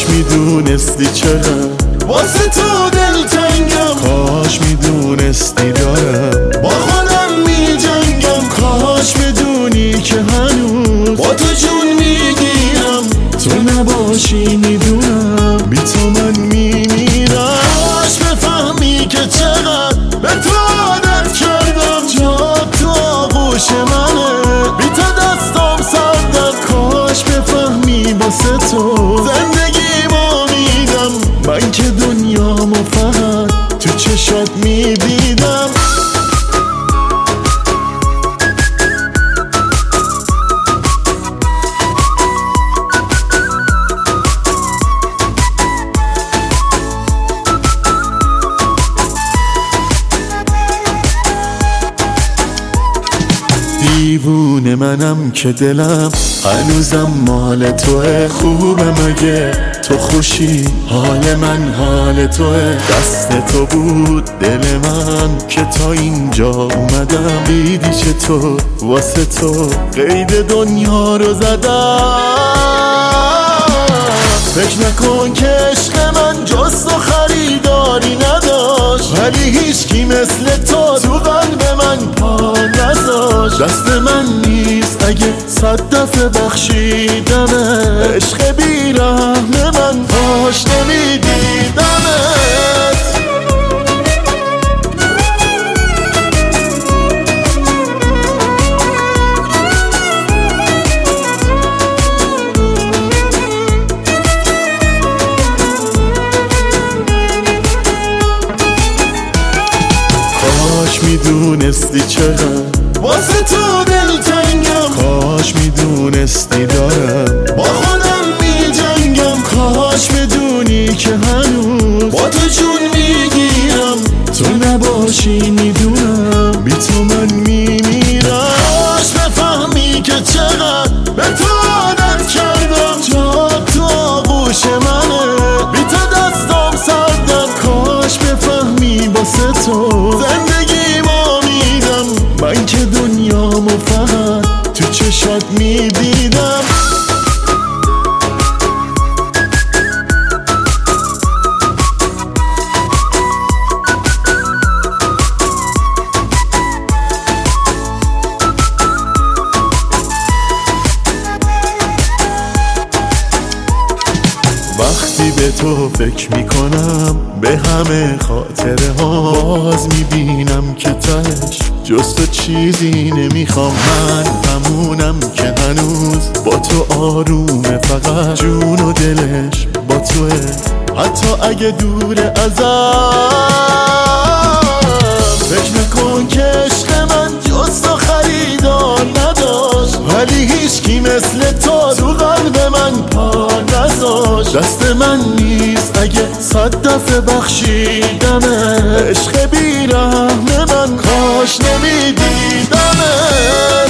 کاش میدونستی چقدر واسه تو دلتنگم، کاش میدونستی دارم با خودم میجنگم، کاش بدونی که هنوز با تو جون میگیرم، تو نباشی میدونم بی تو من میمیرم. کاش بفهمی که چقدر به تو عادت کردم، جا تو آغوش منه بی تو دستم سردم، کاش بفهمی واسه تو زندگیمو میدم، من که دنیامو فقط تو چشات میدیدم. دیوونه منم که دلم هنوزم مال توه، خوبه مگه تو خوشی حال من حال توه، دست تو بود دل من که تا اینجا اومدم، دیدی چطور واسه تو قید دنیا رو زدم. فکر نکن که عشق من جز تو خریداری نداشت، ولی هیچکی مثل تو قلب من پا نذاشت، دست من نیست اگه 100 دفعه بخشیدمه، عشق بیرحم من کاش نمیدیدمت. کاش میدونستی چقدر واسه تو دلتنگم، کاش میدونستی دارم با خودم میجنگم، کاش بدونی که هنوز با تو جون میگیرم، تو نباشی میدونم بی تو من میمیرم. کاش بفهمی که چقدر به تو عادت کردم، جا تو آغوش منه بی تو دستم سردم، کاش بفهمی واسه تو زندگیمو میدم، من که دنیامو فقط تو چشات میدیدم. وقتی به تو فکر میکنم به همه خاطره ها، باز میبینم که تش جز تو چیزی نمیخوام، من همونم که هنوز با تو آرومه، فقط جون و دلش با توه حتی اگه دور ازم. فکر نکن که عشق من جز تو خریدار نداشت، ولی هیچکی مثل تو قلب من پا نذاشت، دست من نیست اگه 100 دفعه بخشیدمه، عشق بیرحم من کاش نمیدیدمه.